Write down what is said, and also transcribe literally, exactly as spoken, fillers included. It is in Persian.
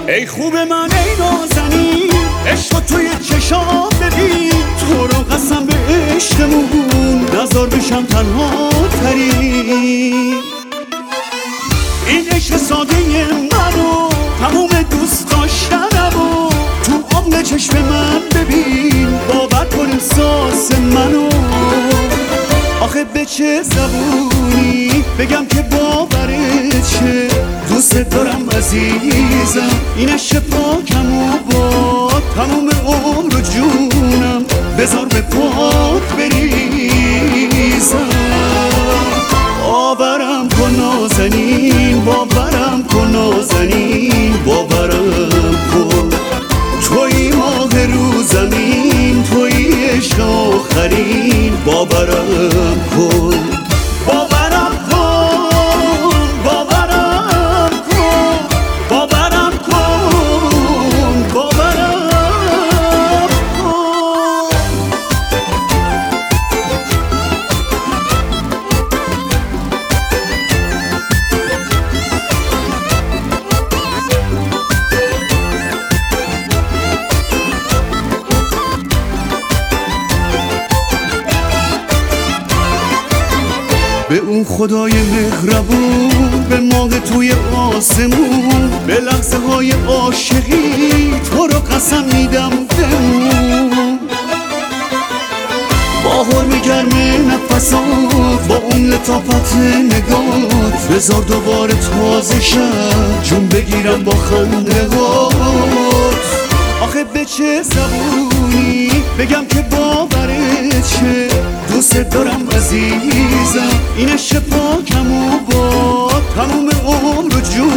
ای خوب من ای نازنین، عشق توی چشام ببین، تو رو قسم به عشقمون نزار بشم تنها ترین. این عشق ساده منو تموم دوست داشتنمو تو عمق چشم من ببین، باور کن احساس منو. آخه به چه زبونی بگم که باورت شه، دوست دارم عزیزم، این عشق پاکم و با تموم عمر و جونم بذار به پات بریزم. باورم کن نازنین، باورم کن نازنین، باورم کن توی ماه رو زمین، توی عشق آخرین، باورم کن باورم کن باورم کن باورم کن باورم کن. به اون خدای مهربون، به ماه توی آسمون، به لحظه های عاشقی تو رو قسم میدم بمون. باهر میگرمه نفسات با اون لطافت نگات، بذار دوباره تازه شد جون بگیرم با خنده هات. آخه به چه زبونی بگم که باورت شه، دوست دارم عزیزم، این عشق پاکم و با تموم عمر و جون